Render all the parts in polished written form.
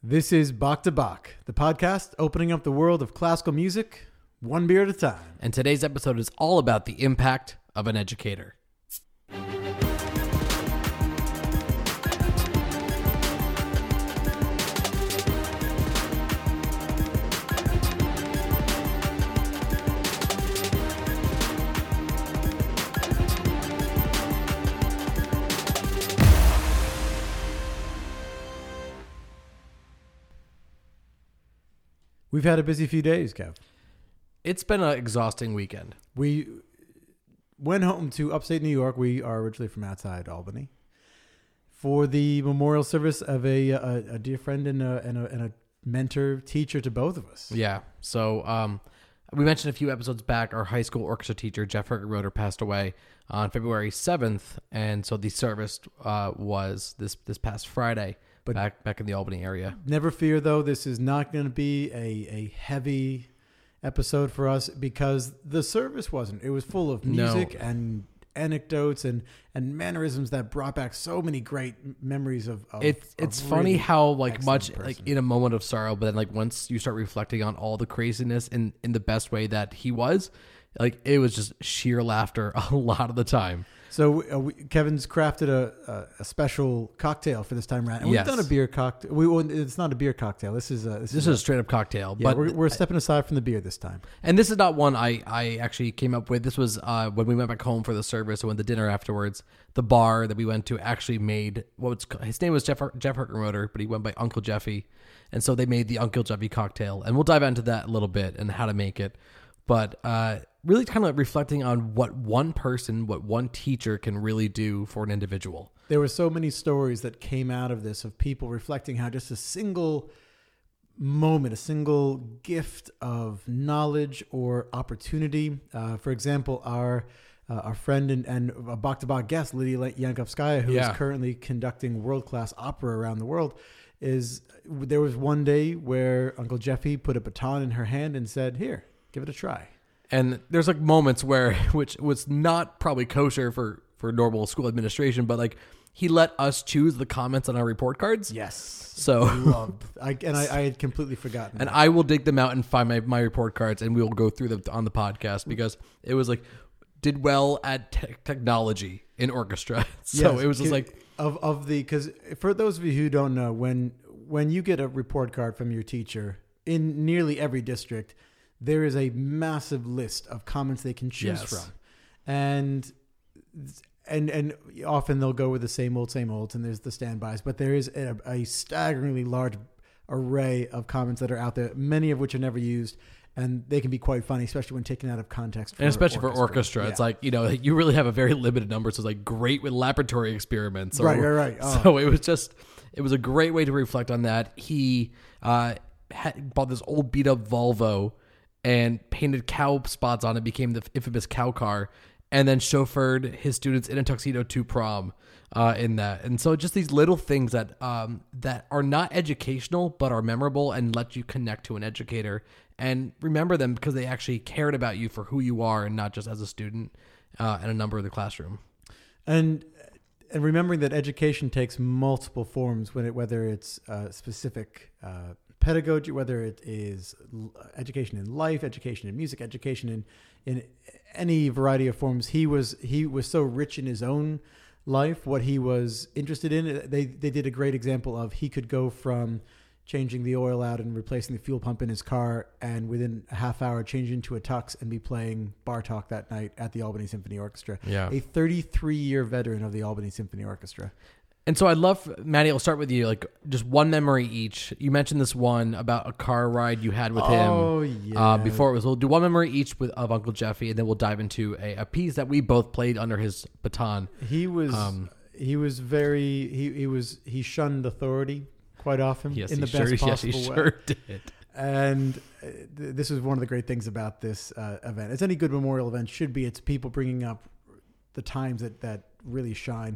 This is Bach to Bach, the podcast opening up the world of classical music, one beer at a time. And today's episode is all about the impact of an educator. We've had a busy few days, Kev. It's been an exhausting weekend. We went home to upstate New York. We are originally from outside Albany for the memorial service of a dear friend and a mentor, teacher to both of us. Yeah. So we mentioned a few episodes back, our high school orchestra teacher, Jeff Hergenroder, passed away on February 7th. And so the service was this past Friday. But back in the Albany area. Never fear, though, this is not going to be a heavy episode for us because the service wasn't. It was full of music and anecdotes and mannerisms that brought back so many great memories of it's really funny how like much person. like in a moment of sorrow, but then like once you start reflecting on all the craziness in the best way that he was, like it was just sheer laughter a lot of the time. So Kevin's crafted a special cocktail for this time around. And yes. We've done a beer cocktail. It's not a beer cocktail. This is a straight up cocktail. Yeah, but we're stepping aside from the beer this time. And this is not one I actually came up with. This was when we went back home for the service and went to dinner afterwards. The bar that we went to actually made his name was Jeff Hergenroder, but he went by Uncle Jeffy. And so they made the Uncle Jeffy cocktail. And we'll dive into that a little bit and how to make it. But really kind of reflecting on what one teacher can really do for an individual. There were so many stories that came out of this of people reflecting how just a single moment, a single gift of knowledge or opportunity. For example, our friend and a Bach to Bach guest, Lydia Yankovskaya, who is currently conducting world-class opera around the world, there was one day where Uncle Jeffy put a baton in her hand and said, "Here, give it a try." And there's like moments where, which was not probably kosher for normal school administration, but like he let us choose the comments on our report cards. Yes. So I had completely forgotten. And I will dig them out and find my report cards and we will go through them on the podcast because it was like, did well at technology in orchestra. So yes, it was just like because for those of you who don't know, when you get a report card from your teacher in nearly every district, there is a massive list of comments they can choose from. And often they'll go with the same old, and there's the standbys. But there is a staggeringly large array of comments that are out there, many of which are never used. And they can be quite funny, especially when taken out of context. And especially for orchestra. Yeah. It's like, you really have a very limited number. So it's like great with laboratory experiments. Right. Oh. So it was a great way to reflect on that. He bought this old beat up Volvo and painted cow spots on it, became the infamous cow car, and then chauffeured his students in a tuxedo to prom in that. And so just these little things that are not educational, but are memorable and let you connect to an educator and remember them because they actually cared about you for who you are and not just as a student and a number of the classroom. And remembering that education takes multiple forms, whether it's specific pedagogy, whether it is education in life, education in music, education in any variety of forms. He was so rich in his own life, what he was interested in. They did a great example of he could go from changing the oil out and replacing the fuel pump in his car and within a half hour change into a tux and be playing Bartók that night at the Albany Symphony Orchestra. Yeah. A 33-year veteran of the Albany Symphony Orchestra. And so I'd love, Maddie, I'll start with you, like just one memory each. You mentioned this one about a car ride you had with him. Oh, yeah. Before we'll do one memory each of Uncle Jeffy, and then we'll dive into a piece that we both played under his baton. He shunned authority quite often in the best possible way. Sure did. And this is one of the great things about this event. As any good memorial event should be, it's people bringing up the times that really shine.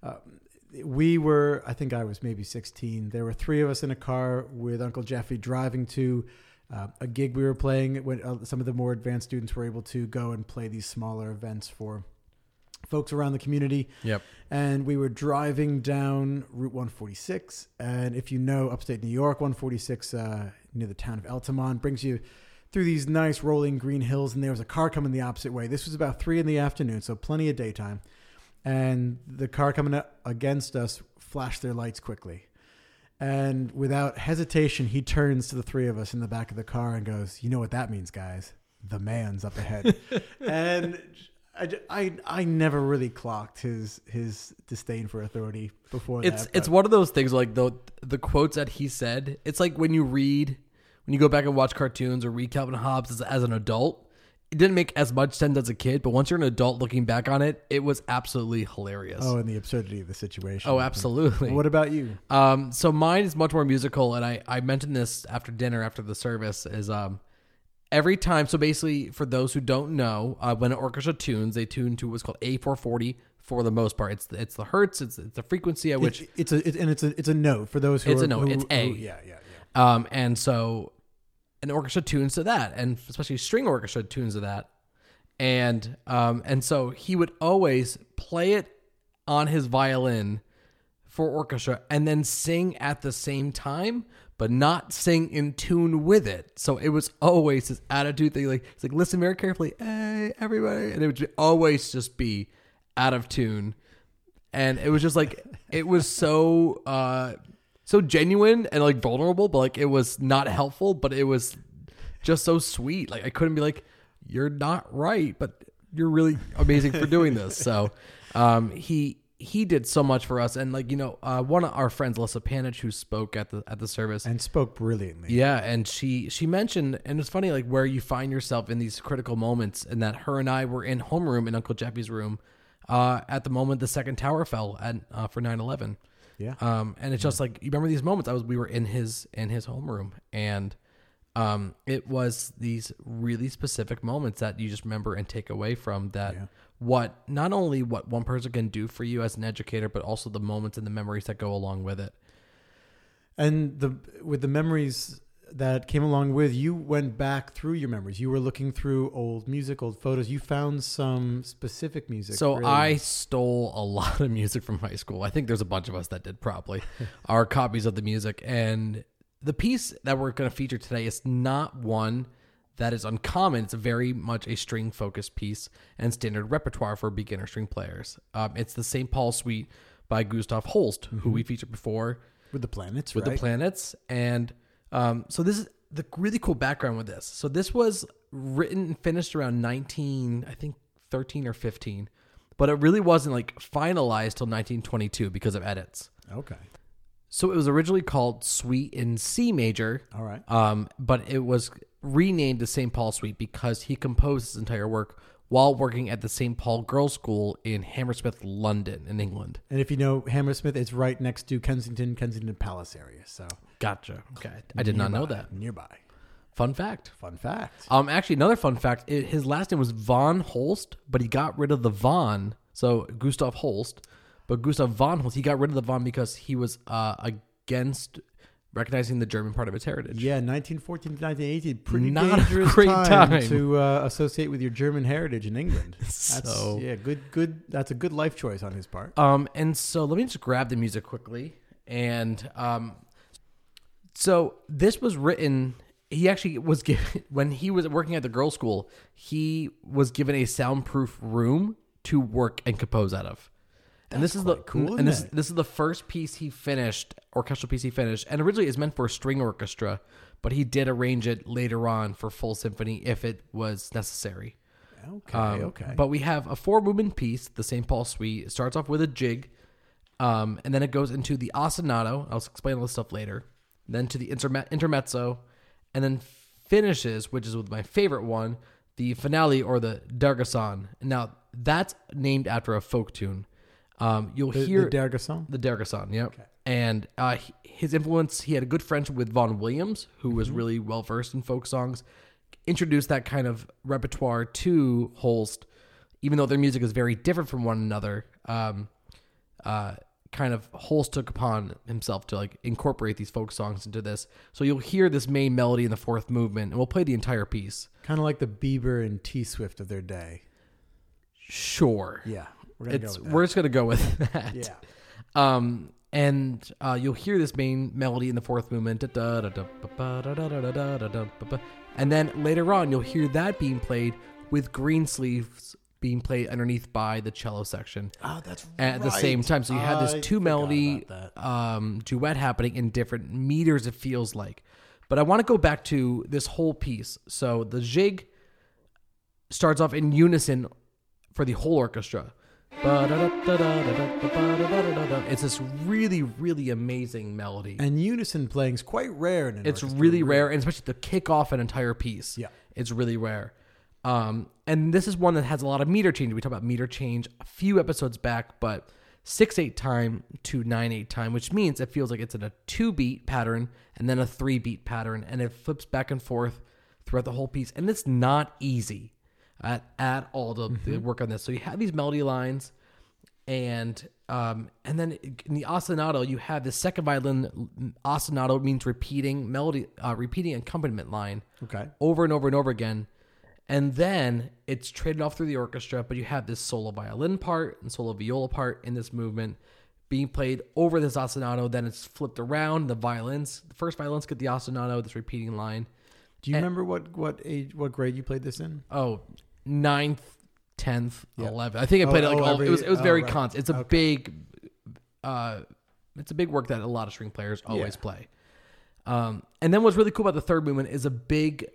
I think I was maybe 16. There were three of us in a car with Uncle Jeffy driving to a gig we were playing when some of the more advanced students were able to go and play these smaller events for folks around the community. Yep. And we were driving down Route 146. And if you know upstate New York, 146 near the town of Altamont brings you through these nice rolling green hills. And there was a car coming the opposite way. This was about 3 p.m, so plenty of daytime. And the car coming up against us flashed their lights quickly. And without hesitation, he turns to the three of us in the back of the car and goes, "You know what that means, guys? The man's up ahead." And I never really clocked his disdain for authority before that. It's one of those things like the quotes that he said. It's like when you go back and watch cartoons or read Calvin Hobbes as an adult. It didn't make as much sense as a kid, but once you're an adult looking back on it, it was absolutely hilarious. Oh, and the absurdity of the situation. Oh, absolutely. What about you? So mine is much more musical, and I mentioned this after dinner, after the service, is every time. So basically, for those who don't know, when an orchestra tunes, they tune to what's called A440 for the most part. It's the hertz, it's the frequency at which it's a note for those who it's are, a note. It's A. Yeah. And so an orchestra tunes to that, and especially string orchestra tunes to that. And so he would always play it on his violin for orchestra and then sing at the same time, but not sing in tune with it. So it was always his attitude thing. It's like, listen very carefully. Hey, everybody. And it would always just be out of tune. And it was just like, it was so genuine and like vulnerable, but like it was not helpful, but it was just so sweet. Like I couldn't be like, "You're not right, but you're really amazing for doing this." So he did so much for us. And like, one of our friends, Alyssa Panich, who spoke at the service and spoke brilliantly. Yeah. And she mentioned, and it's funny, like where you find yourself in these critical moments, and that her and I were in homeroom in Uncle Jeffy's room at the moment the second tower fell for 9/11. Yeah. And it's just like, you remember these moments? We were in his homeroom, and it was these really specific moments that you just remember and take away from that. Yeah. Not only what one person can do for you as an educator, but also the moments and the memories that go along with it. And with the memories that came along with, you went back through your memories. You were looking through old music, old photos. You found some specific music. So really. I stole a lot of music from high school. I think there's a bunch of us that did, probably our copies of the music. And the piece that we're going to feature today is not one that is uncommon. It's very much a string focused piece and standard repertoire for beginner string players. It's the St. Paul Suite by Gustav Holst, who we featured before. With the Planets, With the Planets. And so this is the really cool background with this. So this was written and finished around 13 or 15, but it really wasn't like finalized till 1922 because of edits. Okay. So it was originally called Suite in C major. All right. But it was renamed the St. Paul Suite because he composed his entire work while working at the St. Paul Girls' School in Hammersmith, London, in England. And if you know Hammersmith, it's right next to Kensington Palace area. So gotcha. Okay, I did not know that. Nearby. Fun fact. Actually, another fun fact. His last name was von Holst, but he got rid of the von. So Gustav Holst, but Gustav von Holst, he got rid of the von because he was against recognizing the German part of its heritage. Yeah, 1914 to 1918, pretty Not dangerous a great time to associate with your German heritage in England. So good. That's a good life choice on his part. And so let me just grab the music quickly. And so this was written. He actually was given, when he was working at the girls' school, he was given a soundproof room to work and compose out of. And this is cool. And this is the first piece he finished, orchestral piece he finished, and originally it's meant for a string orchestra, but he did arrange it later on for full symphony if it was necessary. Okay. But we have a 4-movement piece, the St. Paul Suite. It starts off with a jig, and then it goes into the ostinato. I'll explain all this stuff later. Then to the intermezzo, and then finishes, which is my favorite one, the finale or the Dergasan. Now that's named after a folk tune. You'll hear the Dergasan. The Dergasan, yep. Okay. And his influence, he had a good friendship with Vaughan Williams, who was really well versed in folk songs. Introduced that kind of repertoire to Holst, even though their music is very different from one another. Kind of Holst took upon himself to like incorporate these folk songs into this. So you'll hear this main melody in the 4th movement, and we'll play the entire piece. Kind of like the Bieber and T Swift of their day. Sure. Yeah. We're gonna go with that. We're just gonna go with that. Yeah. And you'll hear this main melody in the fourth movement, and then later on you'll hear that being played with green sleeves being played underneath by the cello section. Oh, that's at the same time. So you have this two melody duet happening in different meters, it feels like. But I want to go back to this whole piece. So the jig starts off in unison for the whole orchestra. It's this really, really amazing melody. And unison playing is quite rare in an It's orchestra. really rare, and especially to kick off an entire piece. Yeah. It's really rare. And this is one that has a lot of meter change. We talked about meter change a few episodes back, but 6/8 time to 9/8 time, which means it feels like it's in a 2-beat pattern and then a 3-beat pattern, and it flips back and forth throughout the whole piece. And it's not easy at all to work on this. So you have these melody lines, and then in the ostinato, you have the second violin. Ostinato means repeating melody, repeating accompaniment line, Okay. over and over and over again. And then it's traded off through the orchestra, but you have this solo violin part and solo viola part in this movement being played over this ostinato. Then it's flipped around. The first violins get the ostinato, this repeating line. Do you remember what grade you played this in? Oh, 9th, 10th, Yeah. 11th. I think I played it like it was very right. constant. It's a big, it's a big work that a lot of string players always play. And then what's really cool about the third movement is a big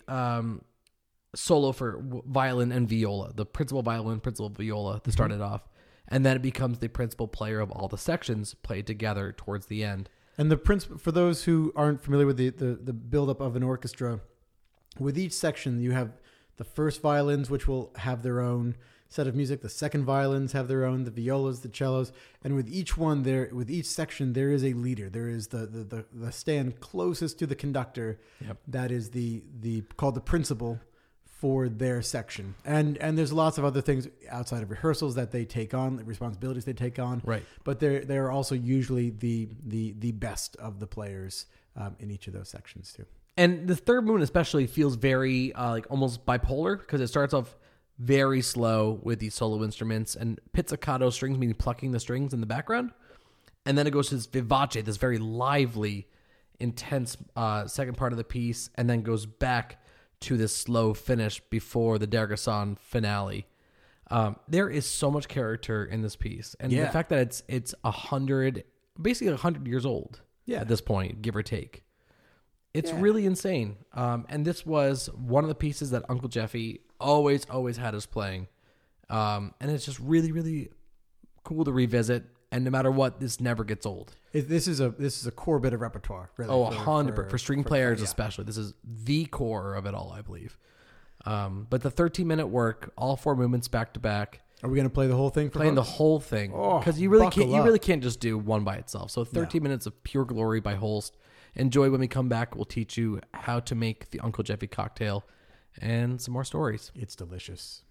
solo for violin and viola, the principal violin, principal viola to start it off. And then it becomes the principal player of all the sections played together towards the end. And the principal, for those who aren't familiar with the buildup of an orchestra, with each section you have the first violins, which will have their own set of music. The second violins have their own, the violas, the cellos, and with each section there is a leader. There is the stand closest to the conductor. Yep. That is called the principal for their section. And there's lots of other things outside of rehearsals that they take on, the responsibilities they take on. Right. But they're also usually the best of the players in each of those sections too. And the third movement especially feels very like almost bipolar, because it starts off very slow with these solo instruments and pizzicato strings, meaning plucking the strings in the background. And then it goes to this vivace, this very lively, intense second part of the piece, and then goes back to this slow finish before the Dergason finale. There is so much character in this piece. And the fact that it's 100 years old at this point, give or take. It's really insane. And this was one of the pieces that Uncle Jeffy always had us playing. And it's just really, really cool to revisit. And no matter what, this never gets old. This is a core bit of repertoire. Really, 100%. For string players especially. This is the core of it all, I believe. But the 13-minute work, all 4 movements back to back. Are we going to play the whole thing? Playing the whole thing. Because you really can't just do one by itself. So 13 minutes of pure glory by Holst. Enjoy. When we come back, we'll teach you how to make the Uncle Jeffy cocktail and some more stories. It's delicious.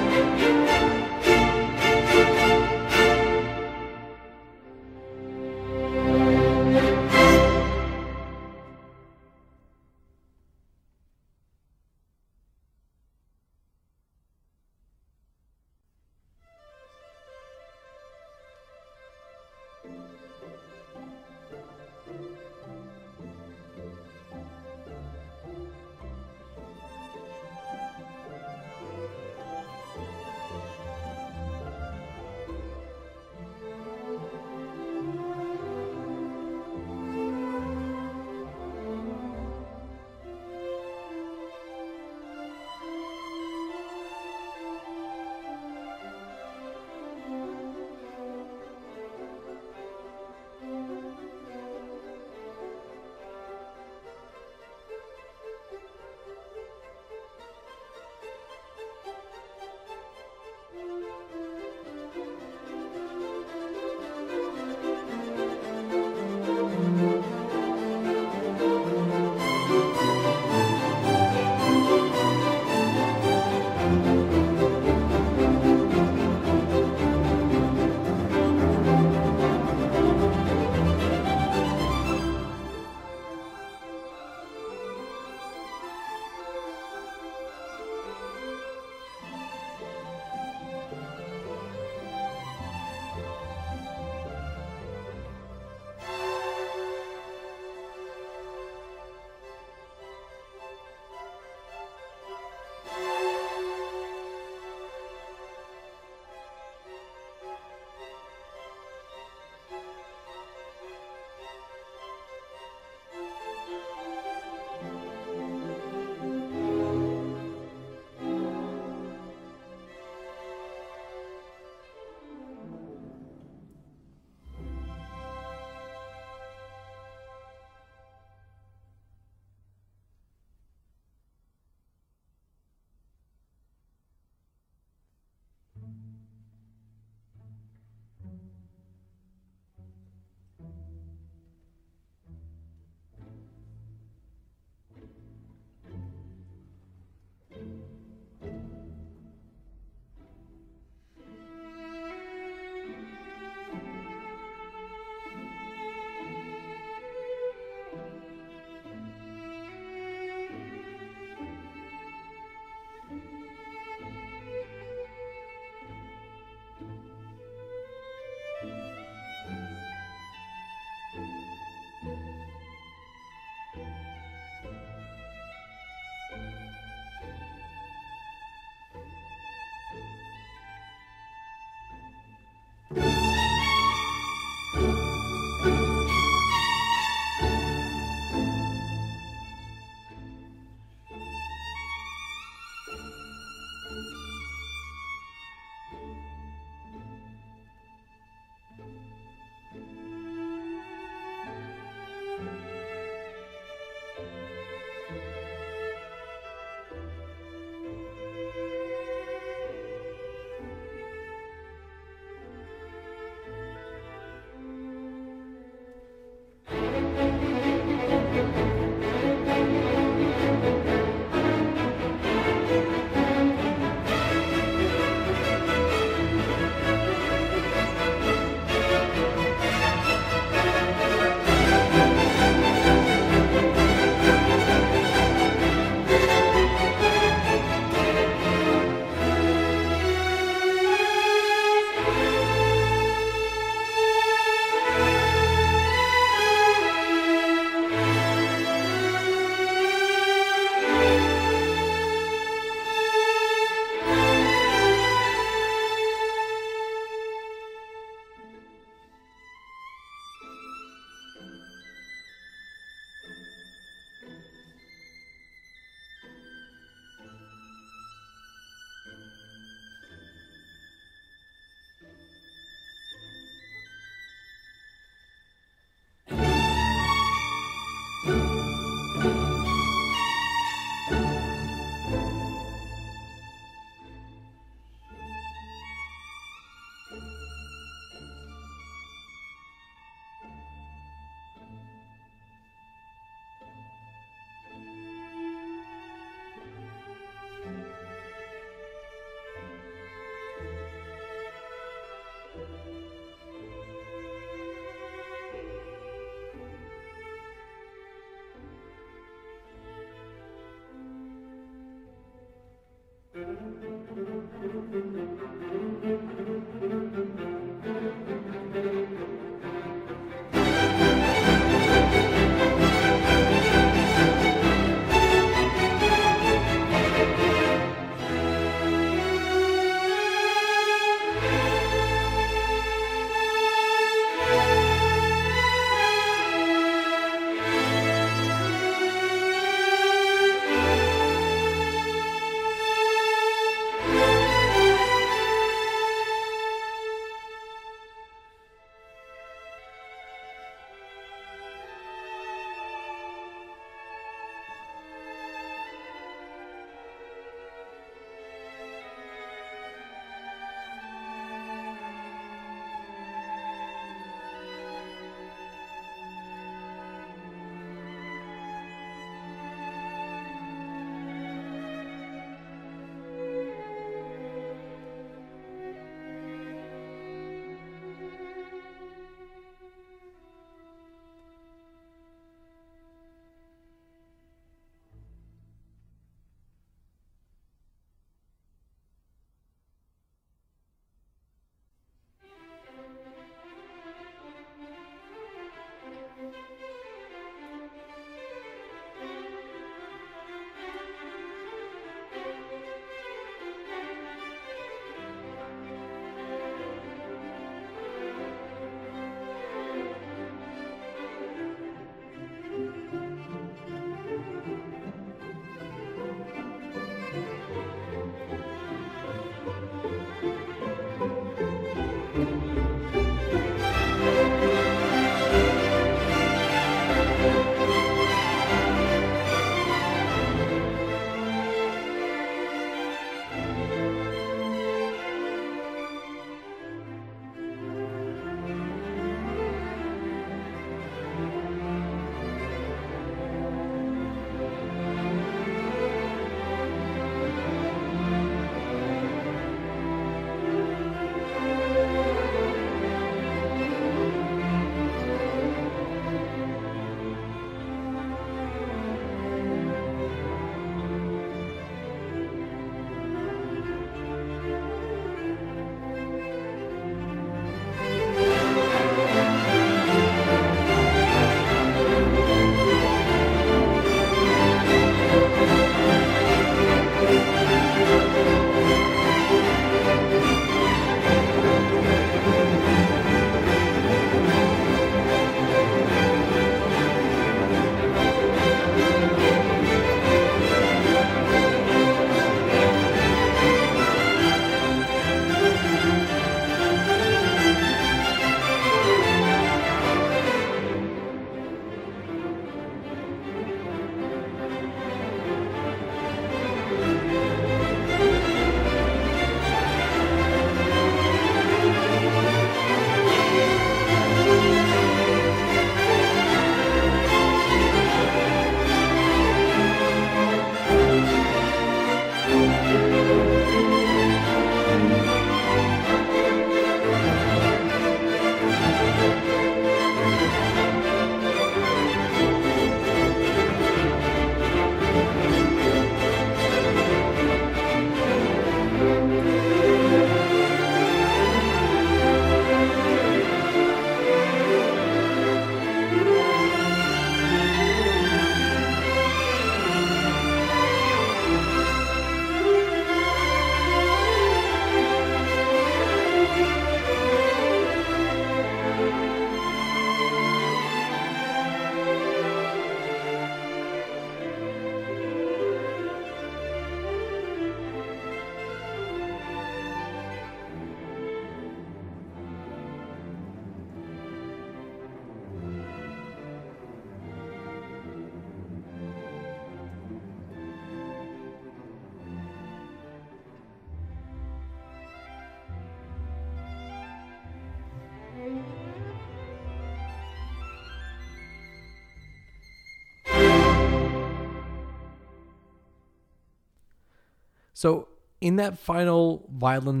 So in that final violin,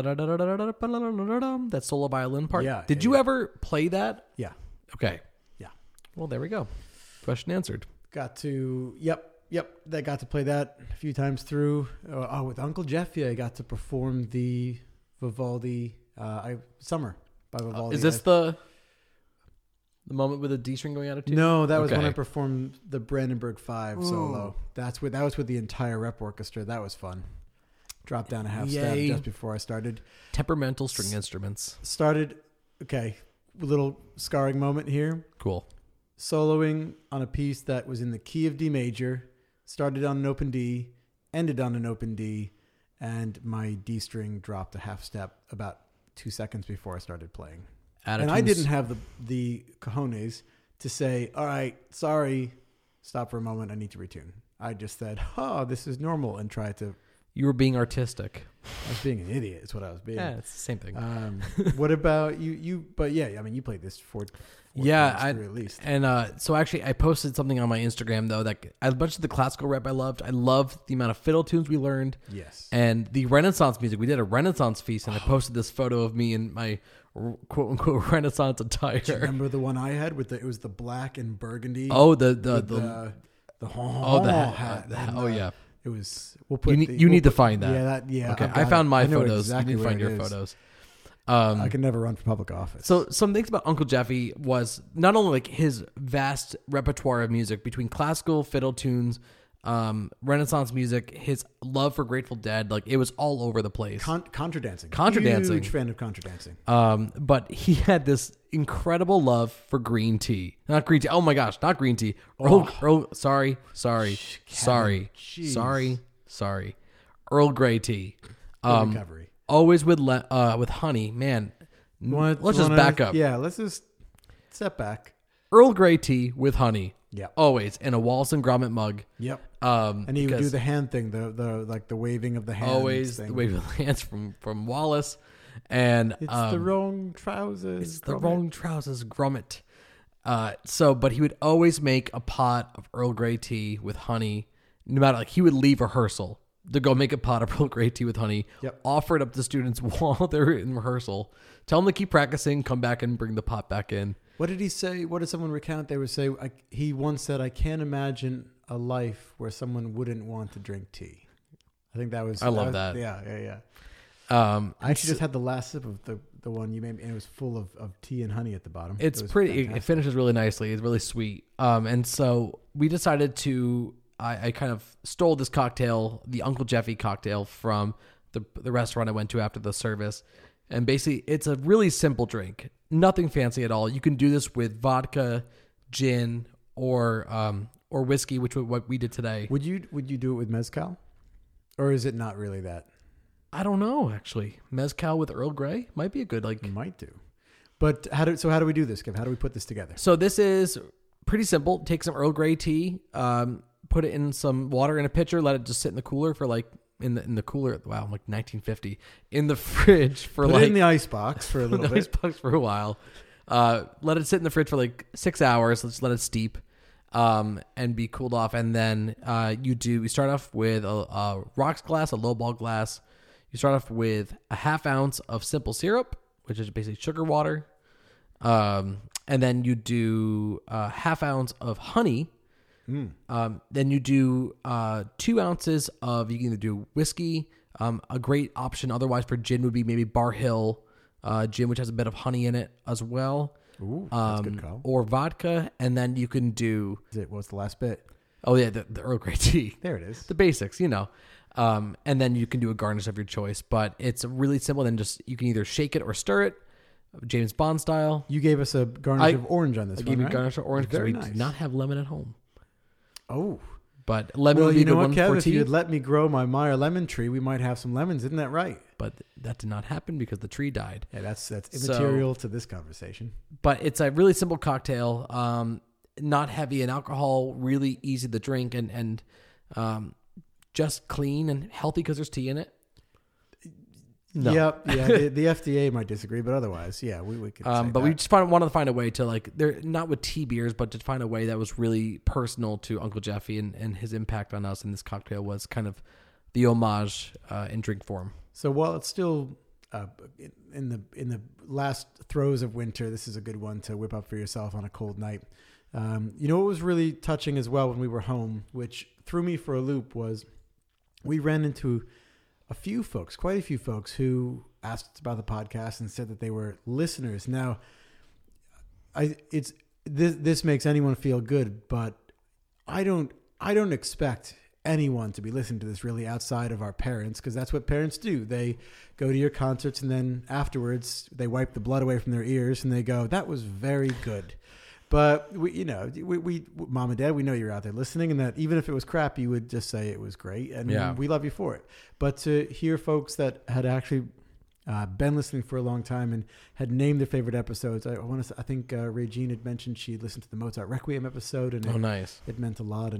that solo violin part, Yeah, did yeah, you yeah. ever play that? Yeah. Okay. Yeah. Well, there we go. Question answered. Got to, yep. That got to play that a few times through. With Uncle Jeffy, I got to perform the Vivaldi Summer by Vivaldi. Is this the moment with the D string going out of tune? No, that was when Okay. I performed the Brandenburg 5 solo. That was with the entire rep orchestra. That was fun. Dropped down a half step Yay. just before I started. Temperamental string instruments. Okay, a little scarring moment here. Cool. Soloing on a piece that was in the key of D major, started on an open D, ended on an open D, and my D string dropped a half step about 2 seconds before I started playing. And I didn't have the cojones to say, all right, sorry, stop for a moment, I need to retune. I just said, oh, this is normal, and tried to. You were being artistic. I was being an idiot, is what I was being. Yeah, it's the same thing. What about you? But yeah, I mean, you played this four Yeah, times through at least. And so actually, I posted something on my Instagram though that a bunch of the classical rep I loved. I loved the amount of fiddle tunes we learned. Yes. And the Renaissance music. We did a Renaissance feast, and I posted this photo of me in my quote unquote Renaissance attire. Do you remember the one I had it was the black and burgundy? Oh, the hat. yeah. It was. We'll put. You need to find that. Yeah, Yeah. Okay, I've I got found it. my I know photos. exactly You need to where find it your is. photos. I can never run for public office. So some things about Uncle Jeffy was not only like his vast repertoire of music between classical fiddle tunes, Renaissance music, his love for Grateful Dead, like it was all over the place. Contra dancing. Contradancing. Huge fan of contra dancing. But Oh. he had this incredible love for green tea. Not green tea. Oh my gosh, not green tea. Earl sorry. Earl Grey tea. Recovery. Always with honey. Man, let's just back up. Yeah, let's just step back. Earl Grey tea with honey. Yeah. Always in a Wallace and Gromit mug. Yep. And he would do because the hand thing, the waving of the hands. always thing. the wave of the hands from Wallace, and It's the wrong trousers. It's the wrong trousers, Gromit. But he would always make a pot of Earl Grey tea with honey. No matter, like, he would leave rehearsal to go make a pot of Earl Grey tea with honey. Yep. Offer it up to students while they're in rehearsal. Tell them to keep practicing. Come back and bring the pot back in. What did he say? What did someone recount? They would say, he once said, I can't imagine a life where someone wouldn't want to drink tea. I think that was. I love that. Yeah. I I actually just had the last sip of the one you made, and it was full of tea and honey at the bottom. It's It was pretty. It fantastic. finishes really nicely. It's really sweet. And so we decided to. I kind of stole this cocktail, the Uncle Jeffy cocktail, from the restaurant I went to after the service. And basically, it's a really simple drink, nothing fancy at all. You can do this with vodka, gin, or whiskey, which is what we did today. Would you do it with mezcal, or is it not really that? I don't know, actually. Mezcal with Earl Grey might be a good You might do. But how do we do this, Kev? How do we put this together? So this is pretty simple. Take some Earl Grey tea, put it in some water in a pitcher, let it just sit in the cooler for like in the cooler. Wow, like 1950 in the fridge for Put like it in the ice box for a little ice bit. box for a while. Let it sit in the fridge for like 6 hours. Let's let it steep, and be cooled off. And then you start off with a rocks glass, a low ball glass. You start off with a half ounce of simple syrup, which is basically sugar water. And then you do a half ounce of honey. Then you do 2 ounces of, you can either do whiskey. A great option otherwise for gin would be maybe Bar Hill gin, which has a bit of honey in it as well. Ooh, that's a good call. Or vodka. And then you can do, What's the last bit? oh yeah, the Earl Grey tea. There it is. The basics, you know. And then you can do a garnish of your choice. But it's really simple. Then just, you can either shake it or stir it, James Bond style. You gave us a garnish of orange on this I one, gave you right? garnish of orange because Very we nice. did not have lemon at home. Oh. But lemon Well, would be you a good know what, one Kev? for If tea. you had let me grow my Meyer lemon tree, we might have some lemons. Isn't that right? But that did not happen because the tree died. Yeah, that's So- immaterial to this conversation. But it's a really simple cocktail, not heavy in alcohol, really easy to drink, and just clean and healthy because there's tea in it. No. Yep. Yeah. the FDA might disagree, but otherwise, yeah, we could. Say But we that. just wanted to find a way to, like, not with tea beers, but to find a way that was really personal to Uncle Jeffy and his impact on us. And this cocktail was kind of the homage in drink form. So while it's still in the last throes of winter, this is a good one to whip up for yourself on a cold night. You know what was really touching as well when we were home, which threw me for a loop, was we ran into quite a few folks who asked about the podcast and said that they were listeners. Now, this makes anyone feel good, but I don't expect anyone to be listening to this really outside of our parents, because that's what parents do. They go to your concerts and then afterwards they wipe the blood away from their ears and they go, "That was very good." But we mom and dad, we know you're out there listening, and that even if it was crap, you would just say it was great, and we love you for it. But to hear folks that had actually been listening for a long time and had named their favorite episodes, I think Regine had mentioned she had listened to the Mozart Requiem episode, and nice. It meant a lot.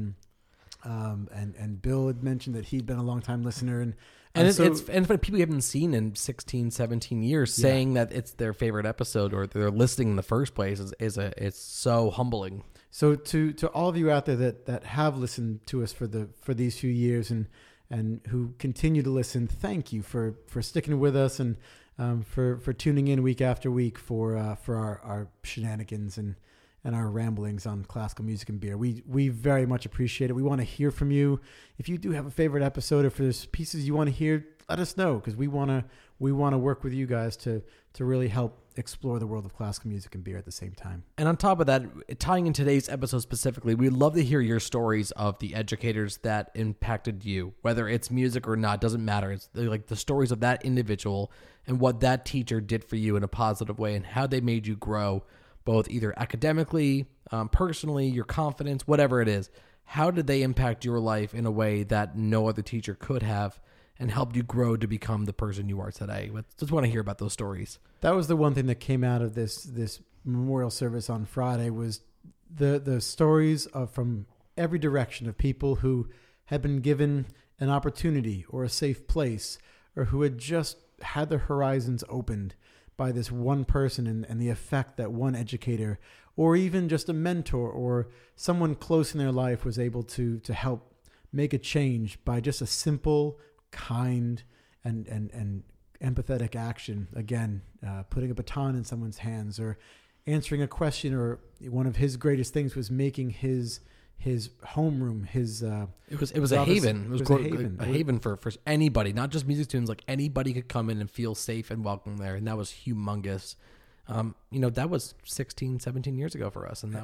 And Bill had mentioned that he'd been a long time listener, and it's for people you haven't seen in 16, 17 years, saying that it's their favorite episode or they're listening in the first place it's so humbling. So to all of you out there that have listened to us for these few years and who continue to listen, thank you for sticking with us and for tuning in week after week for our shenanigans and our ramblings on classical music and beer. We very much appreciate it. We want to hear from you. If you do have a favorite episode, or if there's pieces you want to hear, let us know, because we want to work with you guys to really help explore the world of classical music and beer at the same time. And on top of that, tying in today's episode specifically, we'd love to hear your stories of the educators that impacted you, whether it's music or not, doesn't matter. It's like the stories of that individual and what that teacher did for you in a positive way and how they made you grow, both either academically, personally, your confidence, whatever it is. How did they impact your life in a way that no other teacher could have, and helped you grow to become the person you are today? Just want to hear about those stories. That was the one thing that came out of this memorial service on Friday, was the stories from every direction of people who had been given an opportunity or a safe place, or who had just had their horizons opened by this one person, and the effect that one educator or even just a mentor or someone close in their life was able to help make a change by just a simple, kind, and empathetic action. Again, putting a baton in someone's hands or answering a question, or one of his greatest things was making his homeroom, it was a haven. It was a haven for anybody, not just music students. Like, anybody could come in and feel safe and welcome there, and that was humongous. That was 16, 17 years ago for us, and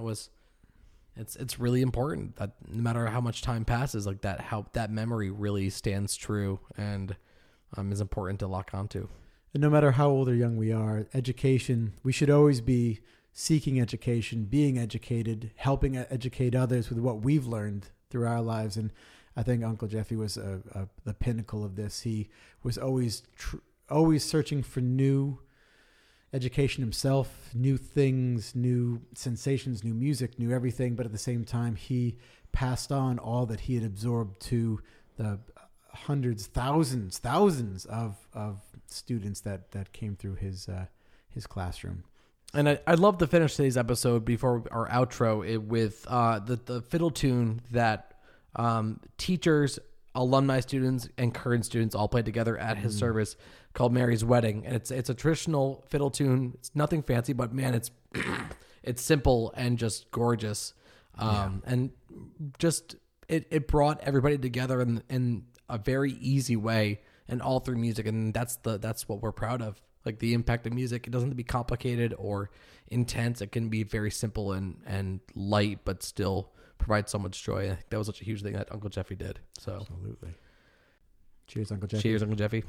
it's really important that no matter how much time passes, like that memory really stands true and is important to lock onto. And no matter how old or young we are, education, we should always be seeking education, being educated, helping educate others with what we've learned through our lives. And I think Uncle Jeffy was the pinnacle of this. He was always searching for new education himself, new things, new sensations, new music, new everything. But at the same time, he passed on all that he had absorbed to the hundreds, thousands of students that came through his classroom. And I'd love to finish today's episode before our outro with the fiddle tune that teachers, alumni students, and current students all played together at his service, called Mary's Wedding. And it's a traditional fiddle tune. It's nothing fancy, but man, it's simple and just gorgeous. And just it brought everybody together in a very easy way, and all through music. And that's what we're proud of. Like, the impact of music, it doesn't have to be complicated or intense. It can be very simple and light, but still provide so much joy. I think that was such a huge thing that Uncle Jeffy did. So, absolutely. Cheers, Uncle Jeffy. Cheers, Uncle Jeffy.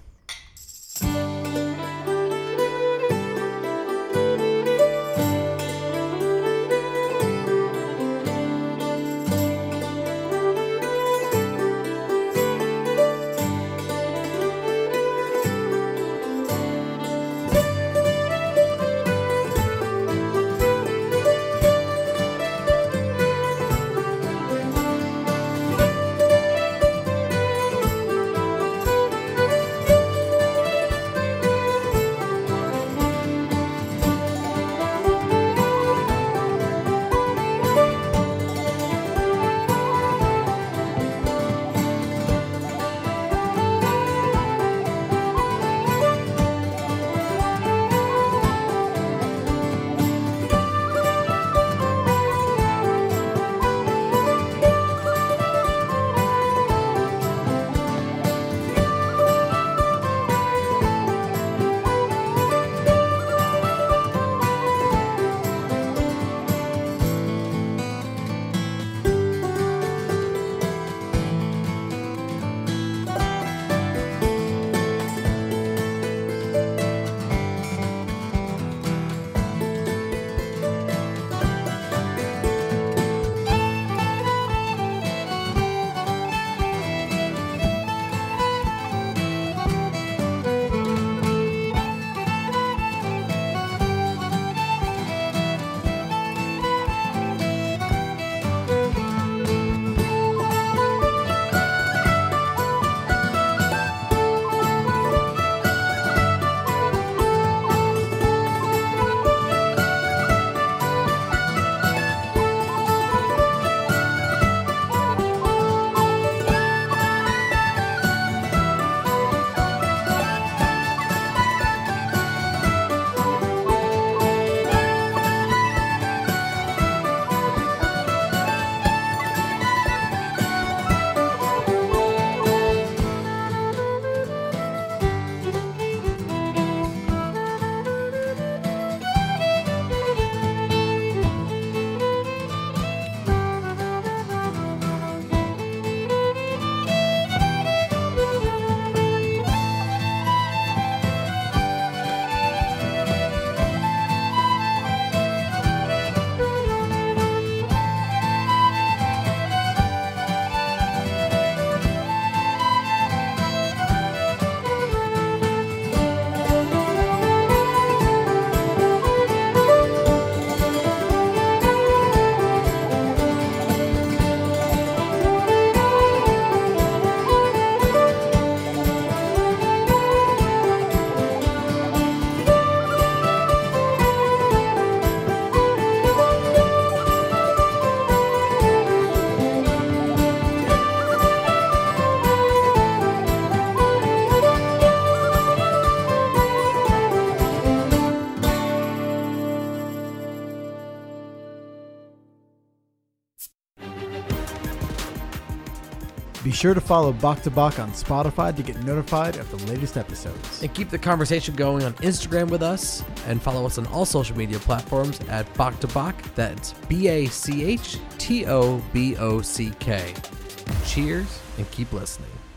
Be sure to follow Bach to Bach on Spotify to get notified of the latest episodes. And keep the conversation going on Instagram with us, and follow us on all social media platforms at Bach to Bach. That's BACHTOBOCK. Cheers, and keep listening.